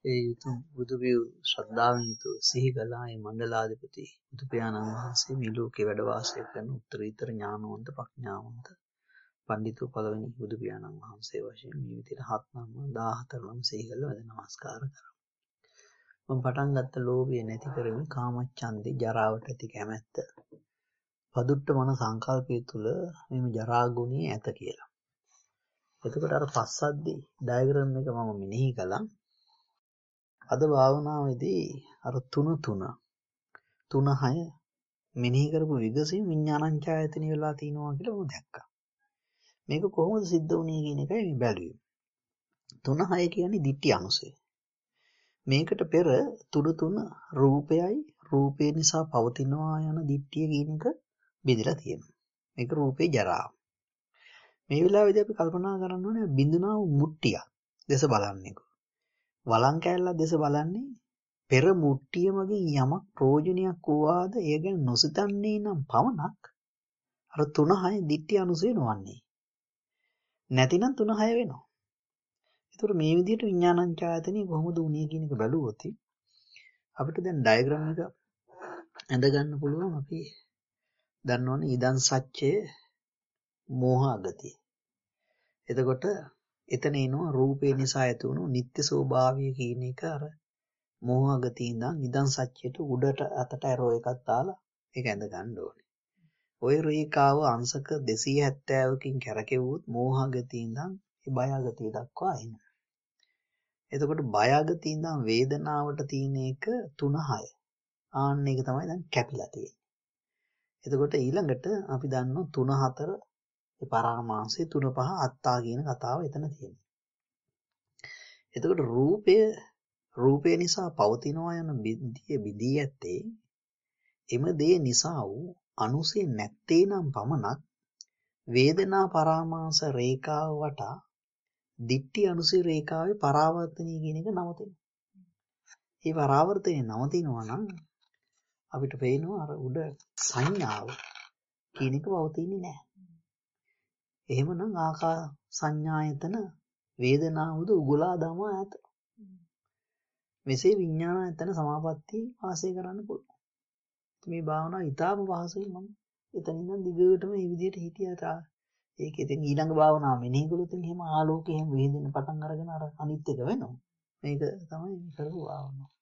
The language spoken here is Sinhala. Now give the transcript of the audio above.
ඒ යුතුම් බුදු විය ශ්‍රද්ධාවෙන් යුතුව සිහි කළා ඒ මණ්ඩලාධිපති බුදු පියාණන් වහන්සේ මේ ලෝකේ වැඩ වාසය කරන උත්තරීතර ඥානවන්ත ප්‍රඥාවන්ත පඬිතු පළවෙනි බුදු පියාණන් වහන්සේ වශයෙන් මේ විදිහට 7 නම් 14 නම් සිහි කළා වැඳ නමස්කාර කරා. මම පටන් ගත්ත ලෝභය නැති කරමින් කාමච්ඡන්දේ ජරාවට ඇති කැමැත්ත පදුට්ට මන සංකල්පය තුළ මෙම ජරා ගුණය ඇත කියලා. එතකොට අර පස්සද්දී ඩයග්‍රෑම් එක මම මෙනෙහි කළා. අද භාවනාවේදී අර 3 මෙනෙහි කරපු විගසීම් විඥානංචායතනෙ වෙලා තිනවා කියලා මම දැක්කා. මේක කොහොමද සිද්ධ වුනේ කියන එකයි මේ බැලුවේ. 3 කියන්නේ ditthi අනුසය. මේකට පෙර 3 රූපයයි රූපේ නිසා පවතිනවා යන ditthිය කියන එක බෙදලා තියෙනවා. මේක රූපේ ජරාව. මේ වෙලාවේදී අපි කල්පනා කරන්න ඕනේ බිඳුනා වූ මුට්ටිය දැස බලන්නේ. වලං කෑල්ලක් දැස බලන්නේ පෙර මුට්ටිය මගින් යමක් ප්‍රයෝජනයක් වූවාද එය ගැන නොසිතන්නේ නම් පමණක් අර 3 ditthi අනුසය නොවන්නේ. නැතිනම් 3 වෙනවා. ඒතර මේ විදිහට විඥානංචායතනෙ කොහොමද උනේ කියන එක බැලුවොත් අපිට දැන් ඩයග්‍රෑම් එක ඇඳ ගන්න පුළුවන්. අපි දන්නවනේ ඉදන් සච්චේ මෝහ අගතිය. එතකොට එතන එනවා රූපේ නිසා ඇති වුණු නිත්‍ය ස්වභාවය කියන එක අර මෝහ අගතිය ඉඳන් ඉදන් සච්චේට උඩට අතට ඇරෝ එකක් දාලා ඒක ඇඳ ගන්න ඕනේ. ওই රේඛාව අංශක 270කින් කැරකෙව්වොත් මෝහ අගතිය ඉඳන් ඒ බය අගතිය දක්වා එනවා. එතකොට බය අගතිය ඉඳන් වේදනාවට තියෙන එක 3-6. ආන්න එක තමයි දැන් කැපිලා තියෙන්නේ. එතකොට ඊළඟට අපි දන්නවා 3-4 ඒ පරාමාංශය 3-5 අත්තා කියන කතාව එතන තියෙනවා. එතකොට රූපය නිසා පවතිනවා යන බිදී ඇත්තේ එම දේ නිසා වූ අනුසය නැත්තේ නම් පමණක් වේදනා පරාමාංශ රේඛාව වටා ditthi අනුසය රේඛාවේ පරාවර්තනය කියන එක නවතිනවා. මේ පරාවර්තනය නවතිනවා නම් අපිට පේනවා අර උඩ සංඥාව කියන එක පවතින්නේ නැහැ. එහෙමනම් ආකා සංඥායතන වේදනාවද උගුලා දමා ඇත. මෙසේ විඥානායතන සමාපatti වාසය කරන්න පුළුවන්. මේ භාවනාව ඊටාම පහසුයි. මම එතන ඉඳන් දිගටම මේ විදිහට හිටියට ඒක ඉතින් ඊළඟ භාවනාව මෙනෙහි කළොත් එහෙම ආලෝකය එහෙම විහිදෙන්න පටන් අරගෙන අර අනිත් එක වෙනවා. මේක තමයි කරපු භාවනාව.